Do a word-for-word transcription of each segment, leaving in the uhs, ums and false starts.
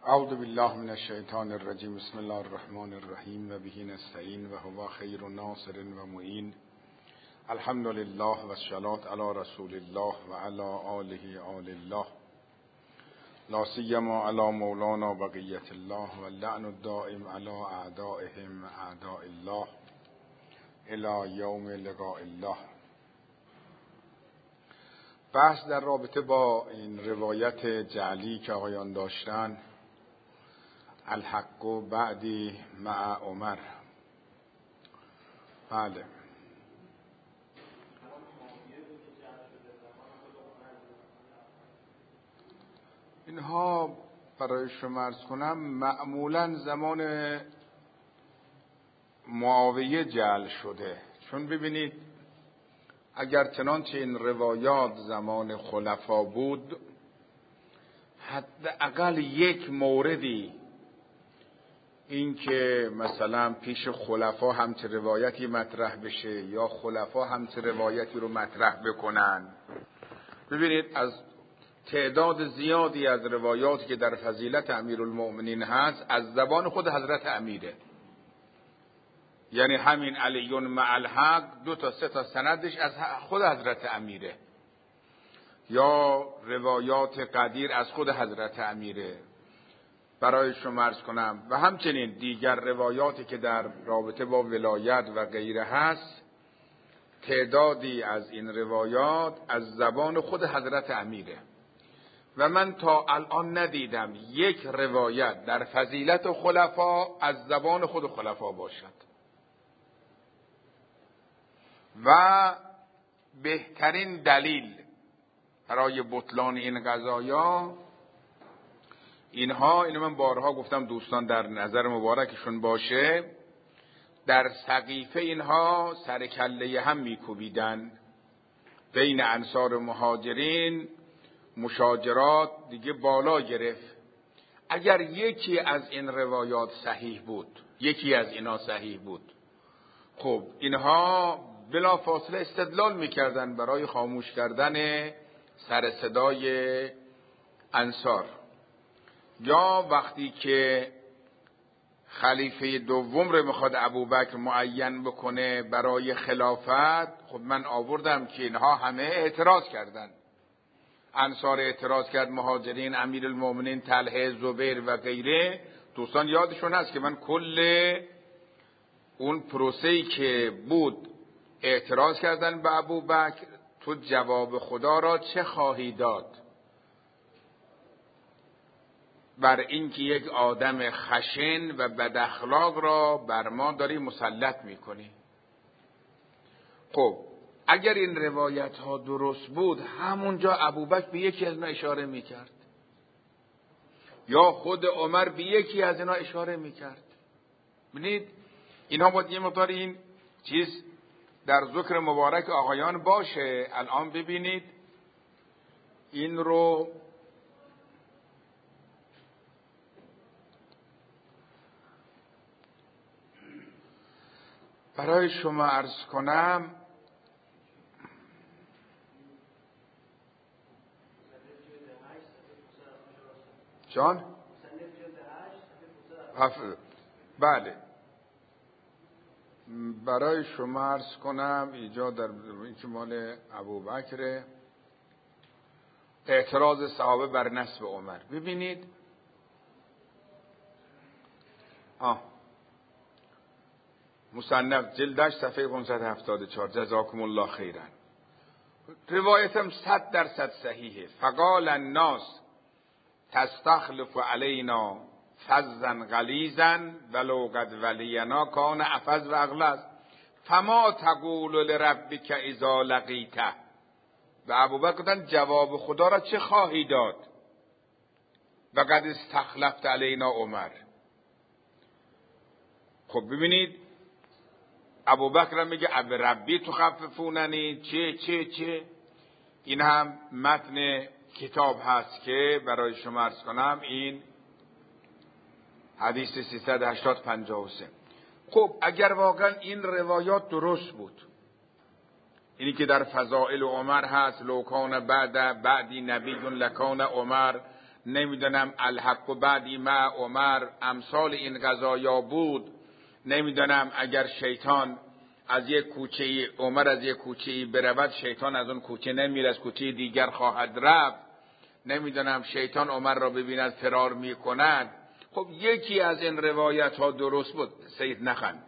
اعوذ بالله من الشیطان الرجیم. بسم الله الرحمن الرحیم و به نستعین و هو خیر ناصر و معین. الحمد لله و الصلاة علی رسول الله و علی آله آل الله، لا سیما علی مولانا بقیة الله و اللعن الدائم علی اعدائهم اعداء الله الی یوم لقاء الله. بحث در رابطه با این روایت جعلی که آقایان داشتن، الحق و بعدی مع عمر. بله، اینها برای شما عرض کنم معمولا زمان معاویه جعل شده، چون ببینید اگر چنانچه این روایات زمان خلفا بود، حداقل یک موردی این که مثلا پیش خلفا همچه روایتی مطرح بشه یا خلفا همچه روایتی رو مطرح بکنن. ببینید از تعداد زیادی از روایاتی که در فضیلت امیرالمؤمنین هست از زبان خود حضرت امیره، یعنی همین علی مع الحق دو تا سه تا سندش از خود حضرت امیره، یا روایات قدیر از خود حضرت امیره برای شما عرض کنم. و همچنین دیگر روایاتی که در رابطه با ولایت و غیره هست، تعدادی از این روایات از زبان خود حضرت امیره و من تا الان ندیدم یک روایت در فضیلت خلفا از زبان خود خلفا باشد. و بهترین دلیل برای بطلان این قضایا اینها، اینو من بارها گفتم دوستان در نظر مبارکشون باشه، در سقیفه اینها سر کله هم میکوبیدن بین انصار و مهاجرین، مشاجرات دیگه بالا گرفت. اگر یکی از این روایات صحیح بود، یکی از اینا صحیح بود، خب اینها بلا فاصله استدلال میکردن برای خاموش کردن سر صدای انصار. یا وقتی که خلیفه دوم رو میخواد ابوبکر معین بکنه برای خلافت، خب من آوردم که اینها همه اعتراض کردن. انصار اعتراض کرد، مهاجرین، امیرالمؤمنین، طلحه، زبیر و غیره. دوستان یادشون هست که من کل اون پروسه‌ای که بود اعتراض کردن به ابوبکر، تو جواب خدا را چه خواهی داد؟ بر اینکه یک آدم خشن و بد اخلاق را بر ما داری مسلط میکنی. خب اگر این روایت ها درست بود، همونجا ابوبکر به یکی از اینا اشاره میکرد یا خود عمر به یکی از اینا اشاره میکرد. ببینید اینها باید یه مقدار این چیز در ذکر مبارک آقایان باشه. الان ببینید این رو برای شما عرض کنم. جان؟ بله، برای شما عرض کنم اینجا در این که مال ابوبکر، اعتراض صحابه بر نسب عمر. ببینید آه مصنف جلدش صفحه پانصد و هفتاد و چهار، جزاکم الله خیرا. روایتم صد درصد صحیحه. فقال الناس تستخلف علینا فظا غلیظا ولو قد ولینا کان افظ و اغلظ فما تقول لربک اذا لقیته. و ابوبکر گفتن جواب خدا را چه خواهی داد؟ و قد استخلفت علینا عمر. خب ببینید ابوبکر میگه اب ربی تخففوننی چه چه چه. این هم متن کتاب هست که برای شما عرض کنم، این حدیث سیصد و هشتاد پنجاه و سه. خب اگر واقعا این روایات درست بود، اینی که در فضائل عمر هست، لو کان بعد بعدی نبی لکان عمر، نمیدونم الحق و بعدی مع عمر، امثال این قضایا بود. نمیدونم اگر شیطان از یک کوچه عمر از یک کوچه برود، شیطان از اون کوچه نمیره، از کوچه دیگر خواهد رفت. نمیدونم شیطان عمر را ببیند فرار میکند. خب یکی از این روایت ها درست بود. سید نخند.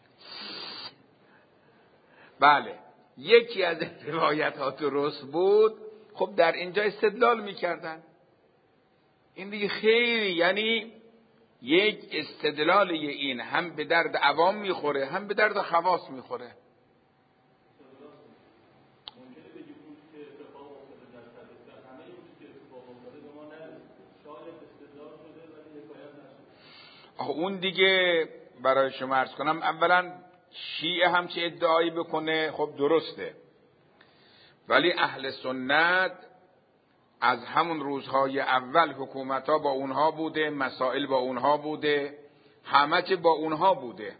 بله یکی از این روایت ها درست بود. خب در اینجا استدلال میکردن. این دیگه خیلی، یعنی یک استدلال این هم به درد عوام میخوره هم به درد خواص میخوره. آخه اون دیگه برای شما عرض کنم، اولا شیعه هم چه ادعایی بکنه خب درسته، ولی اهل سنت از همون روزهای اول حکومت ها با اونها بوده، مسائل با اونها بوده، همه چه با اونها بوده،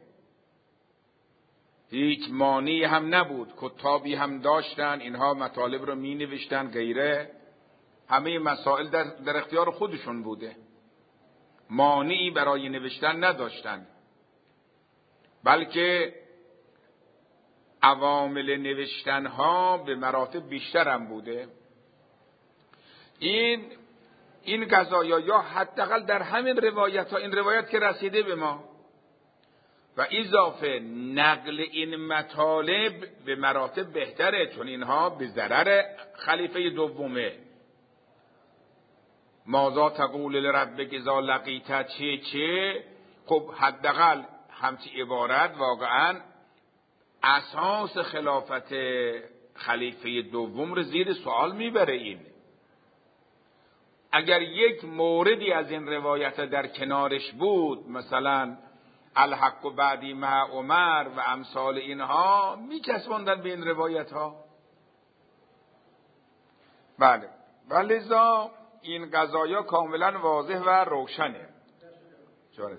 هیچ مانعی هم نبود، کتابی هم داشتن، اینها مطالب رو می نوشتن غیره، همه مسائل در, در اختیار خودشون بوده، مانعی برای نوشتن نداشتن، بلکه عوامل نوشتن ها به مراتب بیشتر هم بوده. این این قضایا یا حداقل در همین روایت ها، این روایت که رسیده به ما و اضافه نقل این مطالب به مراتب بهتره، چون اینها به ضرر خلیفه دومه. ماذا تقول لربک اذا لقیت چه چه، خب حداقل همچی عبارت واقعا اساس خلافت خلیفه دوم رو زیر سوال میبره. این اگر یک موردی از این روایت در کنارش بود، مثلا الحق و بعدی مع عمر و امثال اینها، میچسبوندن به این روایت ها. بله ولذا این قضایا کاملا واضح و روشنه. جاره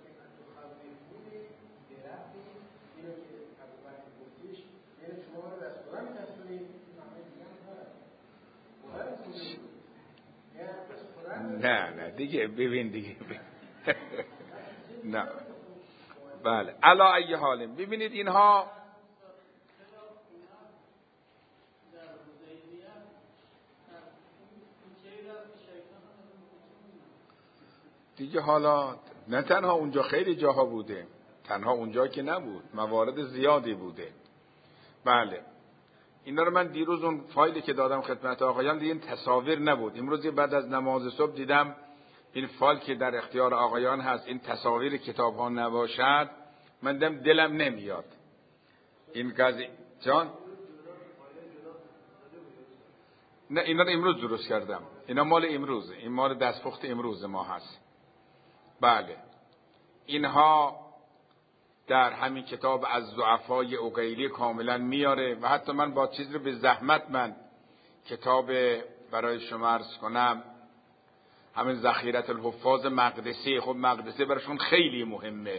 نه نه دیگه ببین دیگه نه. بله علا ای حال ببینید اینها دیگه حالا نه تنها اونجا، خیلی جاها بوده، تنها اونجا که نبود، موارد زیادی بوده. بله اینا رو من دیروز اون فایلی که دادم خدمت آقایان دیگه این تصاویر نبود، امروز بعد از نماز صبح دیدم این فایل که در اختیار آقایان هست، این تصاویر کتاب ها نباشد من دم دلم نمیاد. این قضیه جان نه اینا رو امروز درست کردم، اینا مال امروزه، این مال دستپخت امروز ما هست. بله اینها در همین کتاب از ضعفای عقیلی کاملا میاره و حتی من با چیز رو به زحمت من کتاب برای شما عرض کنم، همین ذخیرت الحفاظ مقدسی، خب مقدسی برایشون خیلی مهمه،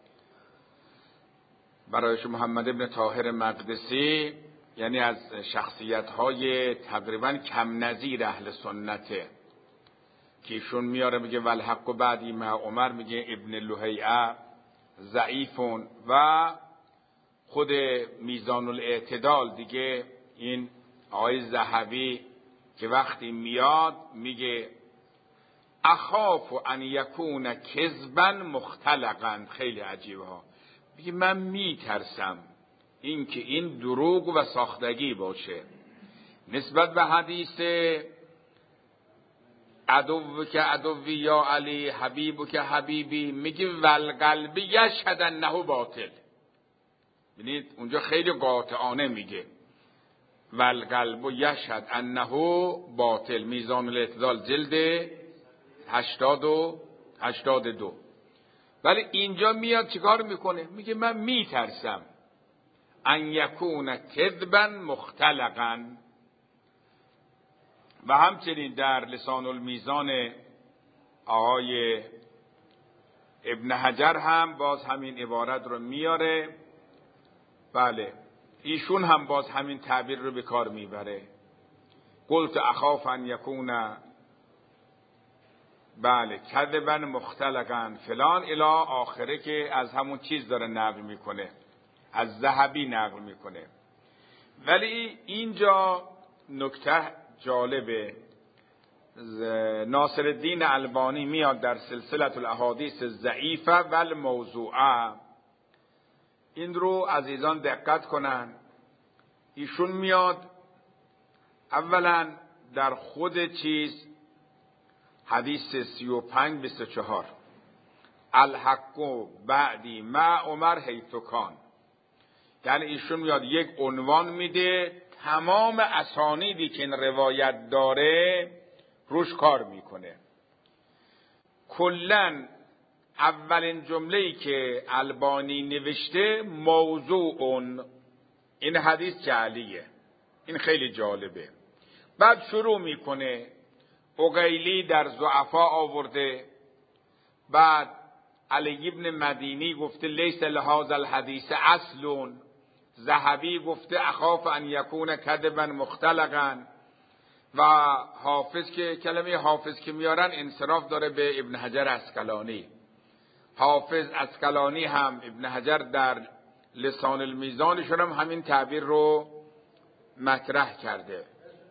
برایشون محمد ابن طاهر مقدسی یعنی از شخصیت های تقریبا کم نظیر اهل سنته که ایشون میاره میگه والحق و بعدی مع عمر، میگه ابن لهیعه ضعیفون و خود میزان الاعتدال دیگه این آقای ذهبی که وقتی میاد میگه اخاف ان یکون کذبا مختلقا، خیلی عجیبه ها، میگه من میترسم این که این دروغ و ساختگی باشه نسبت به حدیث عدو که عدوی یا علی حبیب که حبیبی، میگه والقلب یشهد انه باطل. ببینید اونجا خیلی قاطعانه میگه والقلب یشهد انه باطل، میزان الاعتدال جلد هشتاد و هشتاد و دو. ولی اینجا میاد چیکار میکنه؟ میگه من میترسم ان یکون کذبا مختلقا. و همچنین در لسان المیزان آقای ابن حجر هم باز همین عبارت رو میاره. بله ایشون هم باز همین تعبیر رو به کار میبره. قلت اخاف ان یکون بله کذبا مختلقا فلان الی آخره که از همون چیز داره نقل میکنه، از ذهبی نقل میکنه. ولی اینجا نکته جالبه، ناصرالدین البانی میاد در سلسله الاحادیث ضعیفه و الموضوعه، این رو عزیزان دقت کنن. ایشون میاد اولا در خود چیز حدیث سی و پنج بیست و چهار الحق بعدی مع عمر حیث کان، یعنی ایشون میاد یک عنوان میده، تمام اسانیدی که این روایت داره روش کار میکنه. کلن اولین جمله‌ای که البانی نوشته موضوع این حدیث جعلیه، این خیلی جالبه. بعد شروع میکنه عقیلی در ضعفا آورده، بعد علی ابن مدینی گفته لیس لهذا الحدیث اصل، ذهبی گفته اخاف ان یکون کذبا مختلقا، و حافظ که کلمه حافظ که میارن انصراف داره به ابن حجر عسقلانی. حافظ عسقلانی هم ابن حجر در لسان المیزانشون هم همین تعبیر رو مطرح کرده.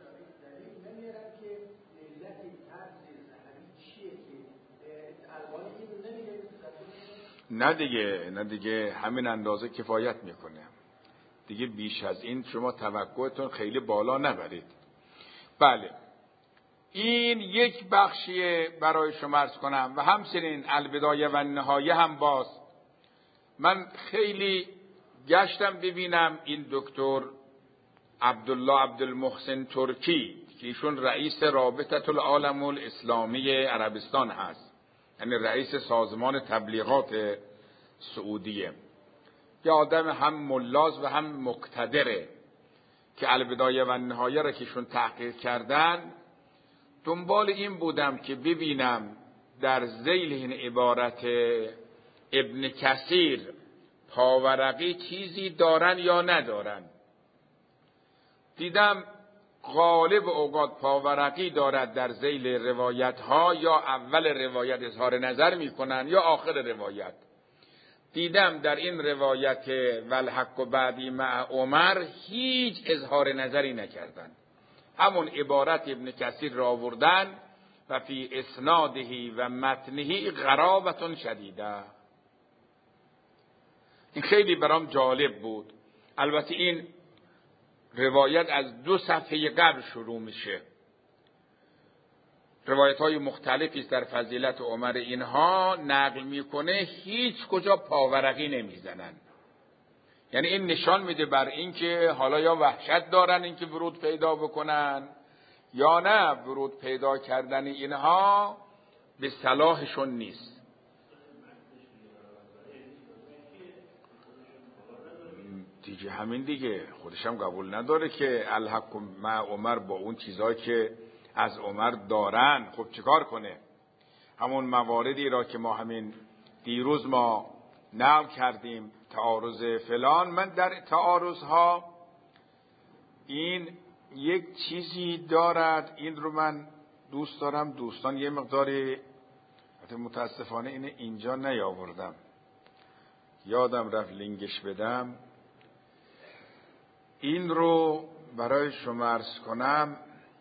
نه دیگه نه دیگه همین اندازه کفایت میکنه دیگه، بیش از این شما توقعتون خیلی بالا نبرید. بله این یک بخشیه برای شما عرض کنم، و همچنین البدایه و النهایه هم باز من خیلی گشتم ببینم این دکتر عبدالله عبدالمحسن ترکی که ایشون رئیس رابطه العالم الاسلامی عربستان هست، یعنی رئیس سازمان تبلیغات سعودیه، یه آدم هم ملاز و هم مقتدره که البدایه و النهایه را که ایشون تحقیق کردن. دنبال این بودم که ببینم در ذیل این عبارت ابن کثیر پاورقی چیزی دارن یا ندارن. دیدم غالب اوقات پاورقی دارد در ذیل روایت ها، یا اول روایت اظهار نظر میکنن یا آخر روایت. دیدم در این روایت والحق و بعدی مع عمر هیچ اظهار نظری نکردن، همون عبارت ابن کثیر را آوردن و فی اسناده و متنه غرابت شدیده. این خیلی برام جالب بود. البته این روایت از دو صفحه قبل شروع میشه، روایت های مختلفی است در فضیلت عمر اینها نقل میکنه، هیچ کجا پاورقی نمیزنن. یعنی این نشان میده بر این که حالا یا وحشت دارن این که ورود پیدا بکنن، یا نه ورود پیدا کردن اینها به صلاحشون نیست. دیگه همین دیگه، خودشم قبول نداره که الحق مع عمر با اون چیزایی که از عمر دارن. خب چیکار کنه؟ همون مواردی را که ما همین دیروز ما نقل کردیم، تعارض فلان، من در تعارضها این یک چیزی دارد، این رو من دوست دارم دوستان یه مقداری، متاسفانه اینه اینجا نیاوردم، یادم رفت لینکش بدم، این رو برای شما عرض کنم.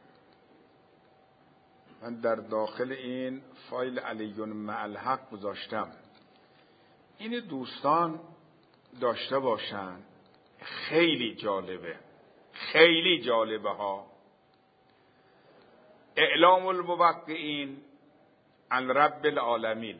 من در داخل این فایل علیون مع الحق گذاشتم، این دوستان داشته باشن، خیلی جالبه، خیلی جالبه ها. اعلام الموقعین عن رب العالمین،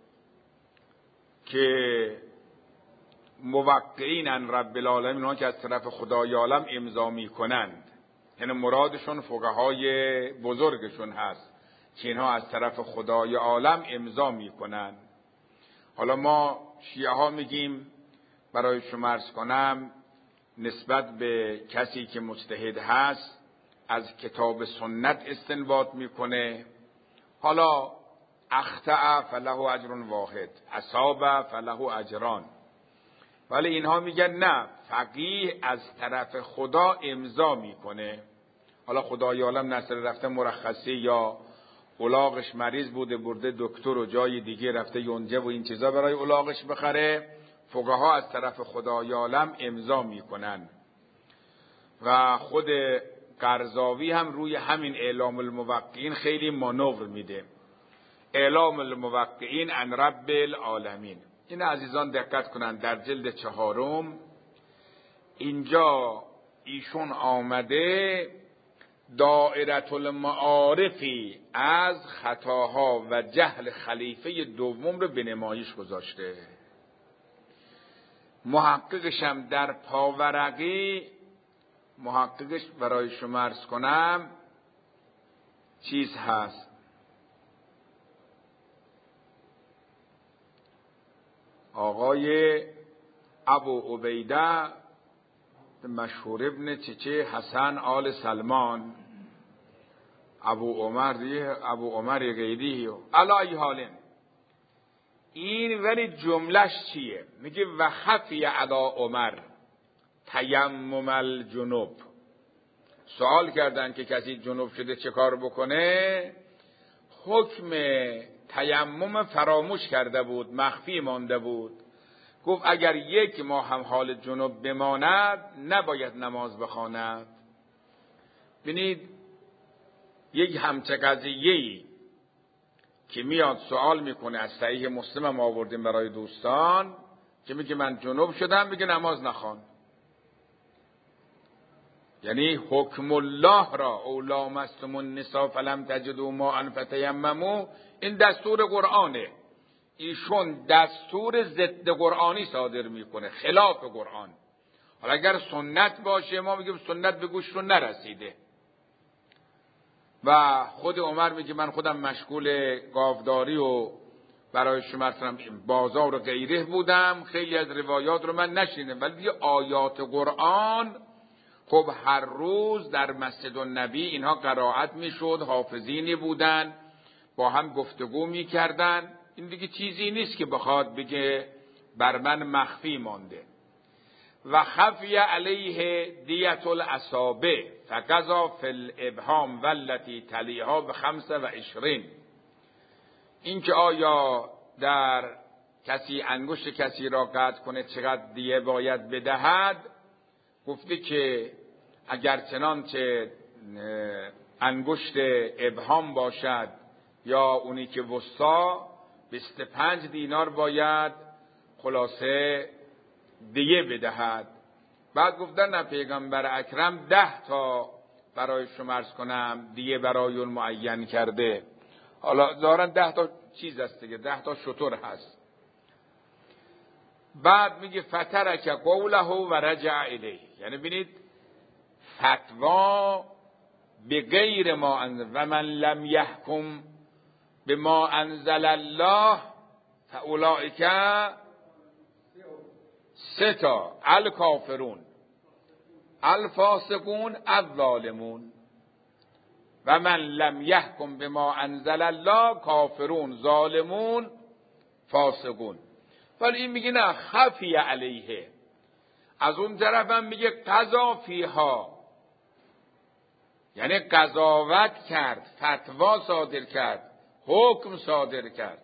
که موقعین عن رب العالمین اونها که از طرف خدای عالم امضا میکنند، یعنی مرادشون فقهای بزرگشون هست که اینها از طرف خدای عالم امضا میکنند. حالا ما شیعه ها میگیم، برای شما عرض کنم، نسبت به کسی که مجتهد هست از کتاب سنت استنباط میکنه، حالا اخطأ فله اجر واحد، اصاب فله اجران. ولی اینها میگن نه، فقیه از طرف خدا امضا میکنه، حالا خدای عالم نصر رفته مرخصی یا الاغش مریض بوده، برده دکتر و جای دیگه رفته یونجه و این چیزا برای الاغش بخره، فقها از طرف خدای عالم امضا میکنن و خود قرضاوی هم روی همین اعلام الموقعین خیلی مانور میده. اعلام الموقعین عن رب العالمین. این عزیزان دقت کنن، در جلد چهارم اینجا ایشون آمده دائره المعارفی از خطاها و جهل خلیفه دوم رو به نمایش گذاشته. محققش هم در پاورقی، محققش برای شما عرض کنم چیز هست، آقای ابو عبیده مشهور ابن چچه حسن آل سلمان، ابو عمر دیه ابو عمر غیری علی حالن. این ولی جملش چیه؟ میگه و خفی علی عمر تیمم الجنوب. سوال کردن که کسی جنوب شده چه کار بکنه؟ حکم تیمم فراموش کرده بود، مخفی مانده بود. گفت اگر یک ماه هم حال جنوب بماند نباید نماز بخواند. ببینید یک همچه قضیه‌ای که میاد سوال میکنه، از صحیح مسلم هم آوردیم برای دوستان، که میگه من جنوب شدم، میگه نماز نخوان. یعنی حکم الله را او لامستم النساء فلم تجدوا ماء فتیمموا، این دستور قرآنه. ایشون دستور ضد قرآنی صادر میکنه، خلاف قرآن. حالا اگر سنت باشه ما میگیم سنت به گوشتون نرسیده. و خود عمر میگه من خودم مشغول گاوداری و برای شما بازار و غیره بودم، خیلی از روایات رو من نشیدم، ولی دیگه آیات قرآن خب هر روز در مسجد النبی اینها قرائت میشد، حافظینی بودن، با هم گفتگو میکردن. این دیگه چیزی نیست که بخواد بگه بر من مخفی مانده. و خفی علیه دیت الاصابع فقضا فی الابهام والتی تلیها به خمسه و عشرین. این که آیا در کسی انگشت کسی را قطع کنه چقدر دیه باید بدهد، گفته که اگر چنانچه انگشت ابهام باشد یا اونی که وسطا، بیست و پنج دینار باید خلاصه دیه بدهد. بعد گفتن نه پیغمبر اکرم ده تا برای شما عرض کنم دیه برای اون معین کرده. حالا ظاهرا ده تا چیز هست دیگه، ده تا شتر هست. بعد میگه فترک قوله و رجع الیه. یعنی ببینید فتوا به غیر ما انزل و من لم یحکم به ما انزل الله فاولئک سه تا الکافرون الفاسقون الظالمون. و من لم یحکم به ما انزل الله کافرون ظالمون فاسقون. ولی این میگه نه خفی علیه. از اون طرف هم میگه قضا فیها، یعنی قضاوت کرد، فتوا صادر کرد، حکم صادر کرد.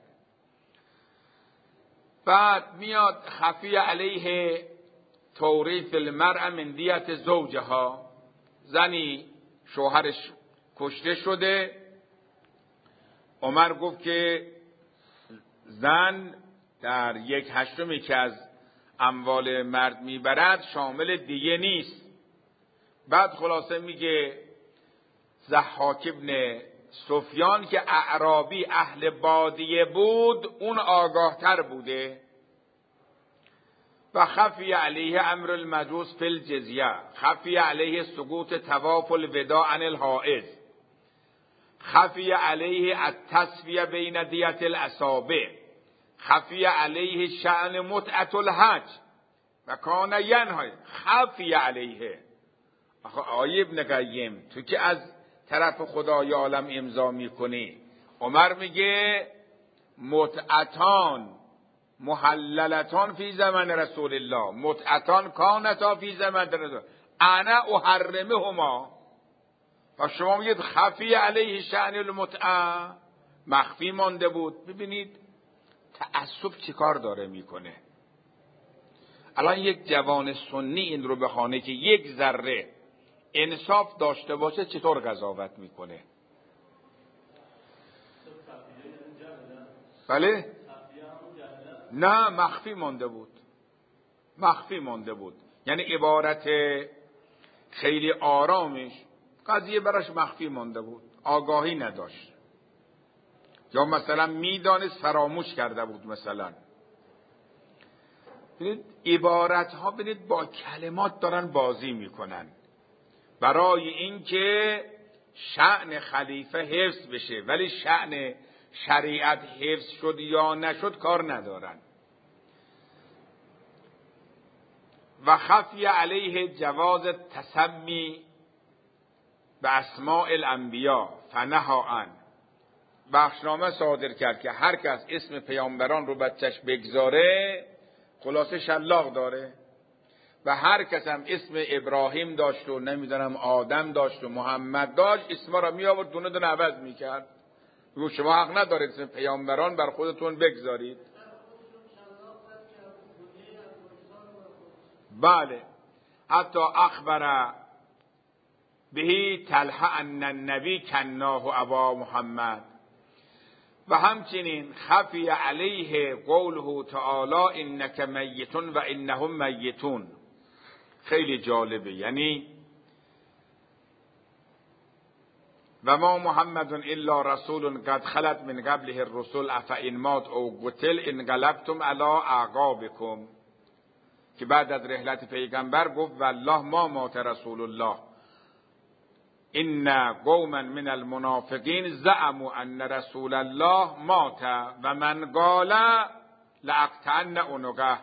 بعد میاد خفی علیه توریث المرأة من دیت زوجها. زنی شوهرش کشته شده، عمر گفت که زن در یک هشتمی که از اموال مرد میبرد شامل دیه نیست. بعد خلاصه میگه ضحاک ابن سفیان که اعرابی اهل بادیه بود اون آگاه تر بوده. و خفی علیه امر المجوس فی الجزیه، خفی علیه سقوط طواف الوداع عن الحائض، خفی علیه التسویه بین دیت الاصابع، خفی علیه شأن متعة الحج و کان ینهای. خفی علیه. آیه ابن قیم تو که از طرف خدای عالم امضا میکنی، عمر میگه متعتان محللتان فی زمان رسول الله، متعتان کانتا فی زمان رسول انا احرمهما. و شما میگید خفی علیه شأن المتعه. مخفی مانده بود. ببینید تعصب چی کار داره میکنه. الان یک جوان سنی این رو بخونه که یک ذره انصاف داشته باشه چطور قضاوت میکنه؟ بله؟ نه، مخفی مانده بود. مخفی مانده بود یعنی عبارت خیلی آرامش، قضیه براش مخفی مانده بود، آگاهی نداشت، یا مثلا میدانست فراموش کرده بود. مثلا ببینید عبارت ها، ببینید با کلمات دارن بازی میکنن برای اینکه شأن خلیفه حفظ بشه، ولی شأن شریعت حفظ شد یا نشد کار ندارن. و خفی علیه جواز تسمی به اسماء الانبیا فنها عن، بخشنامه صادر کرد که هر کس اسم پیامبران رو بچش بگذاره خلاصه شلاق داره، و هر کس هم اسم ابراهیم داشت و نمیدونم آدم داشت و محمد داشت، اسما را می آورد دونه دونه عوض میکرد. رو شما حق ندارید اسم پیامبران بر خودتون بگذارید. بله، حتی اخبر بهی طلحه ان النبی کناه ابا محمد. و همچنین خفی علیه قوله تعالی انک میتون و انهم میتون. خیلی جالبه، یعنی و ما محمد الا رسول قد خلت من قبله الرسل افئن مات او قتل انقلبتم علی اعقابکم، که بعد از رحلت پیغمبر گفت والله ما مات رسول الله ان قوما من المنافقین زعموا ان رسول الله مات و من قال لاقطعن عنقه.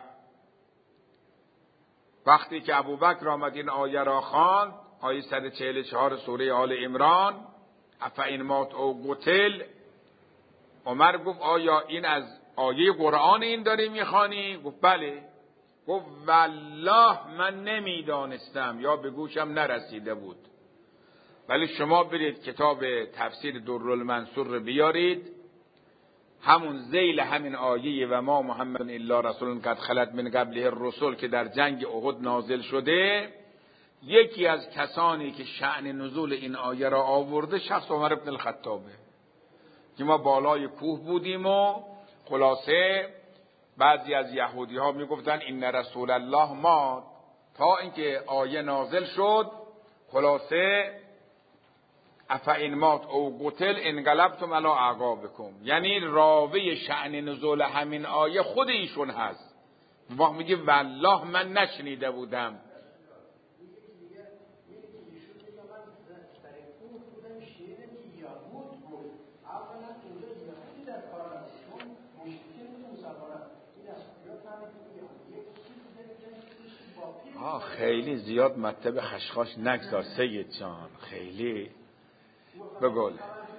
وقتی که ابوبکر آمد این آیه را خواند، آیه صد و چهل و چهار سوره آل عمران، افئن مات او قتل، عمر گفت آیا این از آیه قرآن این داری میخوانی؟ گفت بله. گفت والله من نمیدانستم یا به گوشم نرسیده بود. ولی شما برید کتاب تفسیر درالمنصور رو بیارید، همون ذیل همین آیه و ما محمد الا رسول قد خلت من قبله الرسل که در جنگ احد نازل شده، یکی از کسانی که شأن نزول این آیه را آورده شخص عمر بن الخطابه، که ما بالای کوه بودیم و خلاصه بعضی از یهودی ها میگفتن این رسول الله مات، تا اینکه آیه نازل شد خلاصه افئن مات او قتل انقلبتم علی اعقابکم، یعنی راوی شأن نزول همین آیه خود ایشون هست. وقت میگه والله من نشنیده بودم. آه خیلی زیاد مطلب خشخاش نگذار سید جان، خیلی بگل.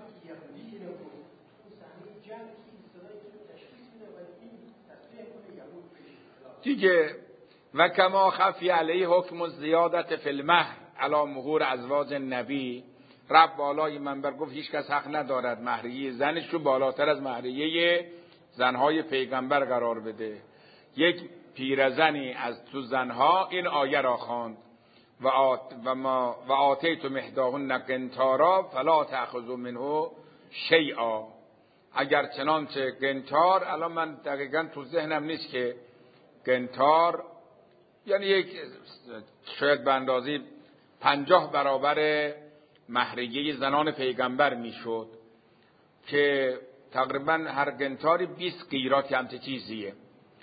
دیگه و کما خفی علیه حکم زیادت فی المهر علی مهور ازواج النبی، رب بالای منبر گفت هیچ کس حق ندارد مهریه زنش رو بالاتر از مهریه زنهای پیغمبر قرار بده. یک پیرزنی از تو زنها این آیه را خواند و آت و ما و آتیتم احداهن قنطارا فلا تأخذوا منه شیئا. اگر چنانچه قنطار، الان من دقیقاً تو ذهنم نیست که قنطار یعنی یک شاید به اندازه پنجاه برابر مهریه زنان پیغمبر میشد، که تقریباً هر قنطاری بیست قیراط همچه چیزیه.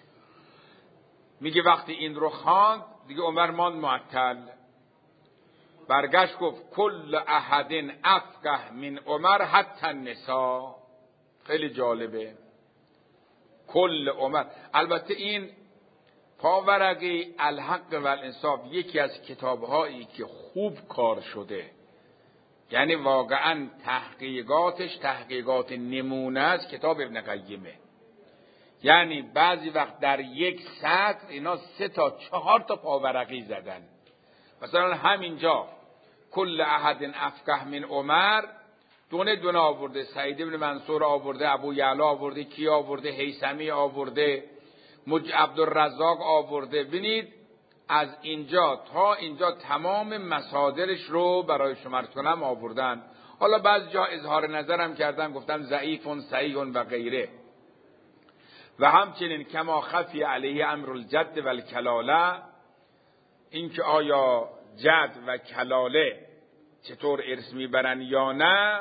میگه وقتی این رو خواند دیگه عمر ماند معطل، برگشت گفت کل احد افقه من عمر حتی النساء. خیلی جالبه، کل عمر. البته این پاورقی الحق و الانصاف یکی از کتابهایی که خوب کار شده، یعنی واقعا تحقیقاتش تحقیقات نمونه است، کتاب ابن قیمه. یعنی بعضی وقت در یک سطر اینا سه تا چهار تا پاورقی زدن. مثلا همینجا کل احد افقه من عمر، دونه دونه آورده، سعید بن منصور آورده، ابو یعلا آورده، کی آورده، هیثمی آورده، مج... عبدالرزاق آورده. ببینید از اینجا تا اینجا تمام مصادرش رو برای شما عرض کنم آوردن. حالا بعضی جا اظهار نظرم کردن، گفتن ضعیف صحیح و غیره. و همچنین کما خفی علیه امر الجد و الکلاله، این که آیا جد و کلاله چطور ارث میبرن یا نه.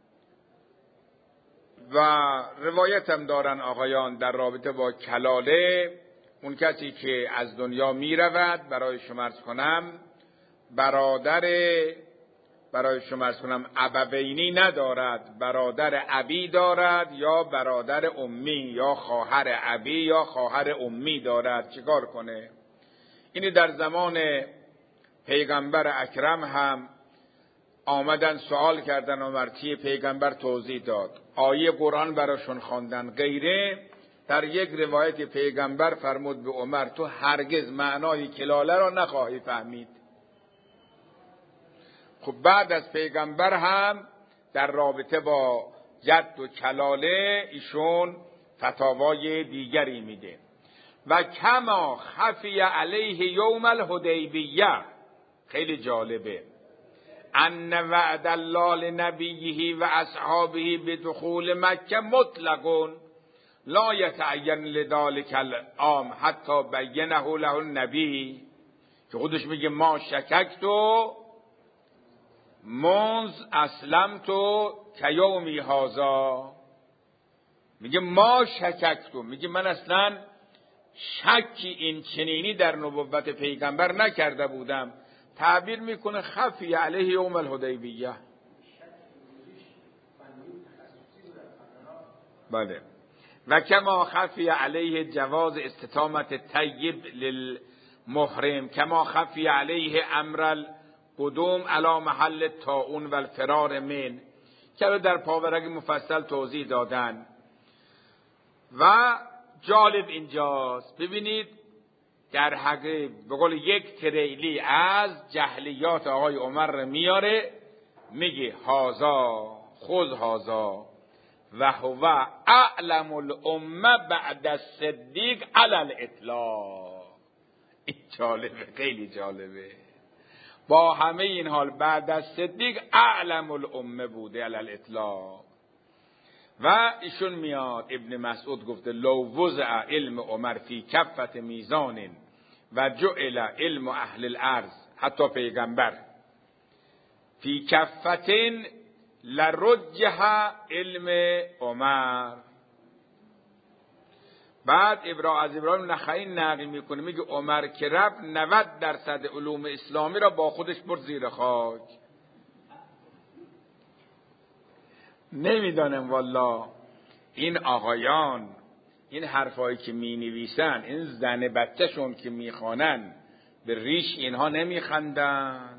و روایت هم دارن آقایان در رابطه با کلاله، اون کسی که از دنیا می رود برای شما عرض کنم برادر برای شما عرض کنم ابوینی ندارد، برادر ابی دارد یا برادر امی یا خواهر ابی یا خواهر امی دارد. چیکار کنه؟ اینی در زمان پیغمبر اکرم هم آمدن سوال کردن و مرتی پیغمبر توضیح داد، آیه قرآن براشون خواندن غیره. در یک روایت پیغمبر فرمود به عمر تو هرگز معنای کلاله را نخواهی فهمید. خب بعد از پیغمبر هم در رابطه با جد و کلاله ایشون فتاوای دیگری میده. و کما خفی علیه یوم الحدیبیه، خیلی جالبه، ان وعد الله لنبیه و اصحابه بدخول مکه مطلق لا یتعین لذلک العام حتی بینه له النبی، که خودش میگه ما شککتو منذ اسلمتو کیومی هذا، میگه ما شککتو، میگه من اصلا شکی این چنینی در نبوت پیغمبر نکرده بودم. تعبیر میکنه خفی علیه یوم الحدیبیه. بله. و کما خفی علیه جواز استتامت طیب للمحرم، کما خفی علیه امر القدوم علی محل طاعون و الفرار من، که در پاورق مفصل توضیح دادن. و جالب اینجاست، ببینید در حقیقت به قول یک تریلی از جهلیات آقای عمر میاره، میگه هازا خذ هازا و هو اعلم الامه بعد الصدیق علی الاطلاق. این جالبه، خیلی جالبه. با همه این حال بعد از صدیق اعلم الامه بوده علی الاطلاق. و ایشون میاد ابن مسعود گفته لو وضع علم عمر فی کفت میزان و جعل علم اهل الارض، حتی پیغمبر، فی کفتن لرجح علم عمر. بعد ابراهیم از ابراهیم نخعی نقل میکنه، میگه عمر که رفت نود درصد علوم اسلامی را با خودش برد زیر خاک. نمیدانم والله این آقایان این حرفایی که می نویسن، این زن بچه شون که می خوانن، به ریش اینها نمی خندن.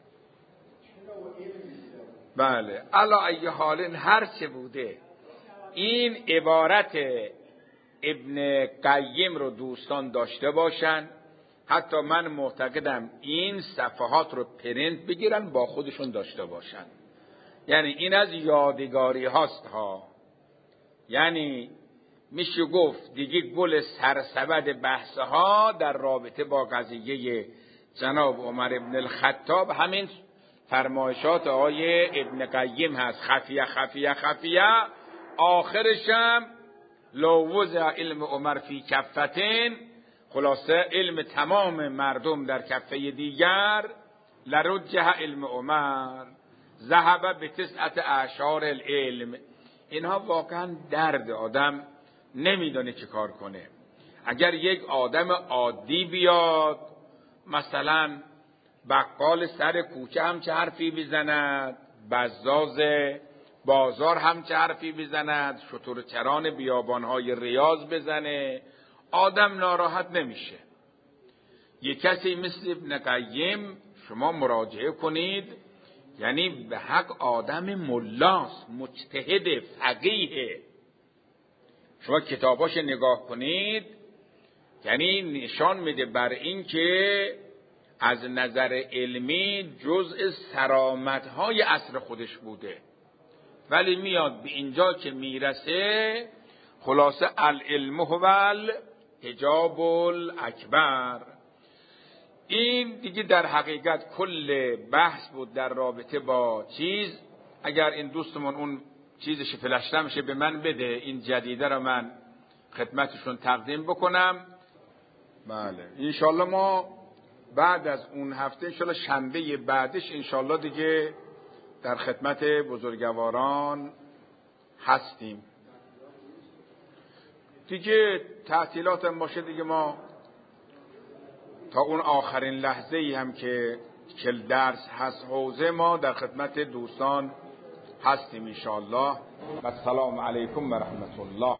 بله علا ای حال هر چه بوده، این عبارت ابن قیم رو دوستان داشته باشن. حتی من معتقدم این صفحات رو پرینت بگیرن با خودشون داشته باشن. یعنی این از یادگاری هاست ها. یعنی میشه گفت دیگه گل سرسبد بحث ها در رابطه با قضیه جناب عمر ابن الخطاب همین فرمایشات آقای ابن قیم هست. خفیه خفیه خفیه، آخرشم لو وضع علم عمر فی کفتن، خلاصه علم تمام مردم در کفه دیگر، لرجح علم عمر ذهب به تسعت اعشار العلم. اینها واقعا درد آدم نمیدونه چه کار کنه. اگر یک آدم عادی بیاد، مثلا بقال سر کوچه هم چه حرفی بزند، بزاز بازار هم چه حرفی بزند، شترچران بیابانهای ریاض بزنه، آدم ناراحت نمیشه. یک کسی مثل ابن قیم شما مراجعه کنید، یعنی به حق آدم ملاست، مجتهد، فقیه. شما کتاباش نگاه کنید، یعنی نشان میده بر این که از نظر علمی جزء سرامت‌های عصر خودش بوده. ولی میاد به اینجا که میرسه خلاصه العلم هو الحجاب الاکبر. این دیگه در حقیقت کل بحث بود در رابطه با چیز. اگر این دوستمون اون چیزش فلش نمیشه به من بده، این جدیده رو من خدمتشون تقدیم بکنم. بله انشالله ما بعد از اون هفته انشالله شنبه بعدش انشالله دیگه در خدمت بزرگواران هستیم دیگه. تعطیلات هم باشه دیگه ما تا اون آخرین لحظه ای هم که کل درس هست حوزه ما در خدمت دوستان هستیم انشالله. و السلام علیکم و رحمت الله.